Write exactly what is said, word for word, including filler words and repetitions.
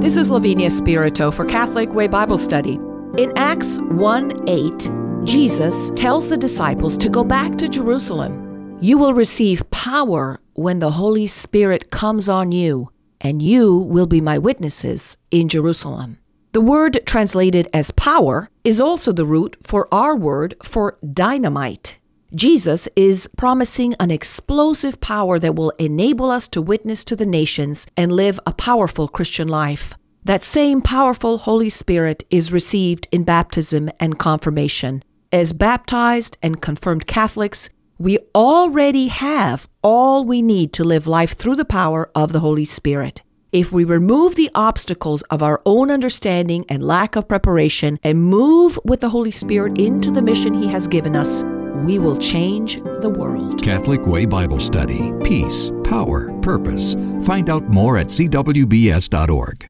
This is Lavinia Spirito for Catholic Way Bible Study. In Acts one eight, Jesus tells the disciples to go back to Jerusalem. You will receive power when the Holy Spirit comes on you, and you will be my witnesses in Jerusalem. The word translated as power is also the root for our word for dynamite. Jesus is promising an explosive power that will enable us to witness to the nations and live a powerful Christian life. That same powerful Holy Spirit is received in baptism and confirmation. As baptized and confirmed Catholics, we already have all we need to live life through the power of the Holy Spirit. If we remove the obstacles of our own understanding and lack of preparation and move with the Holy Spirit into the mission He has given us, we will change the world. Catholic Way Bible Study. Peace, power, purpose. Find out more at c w b s dot org.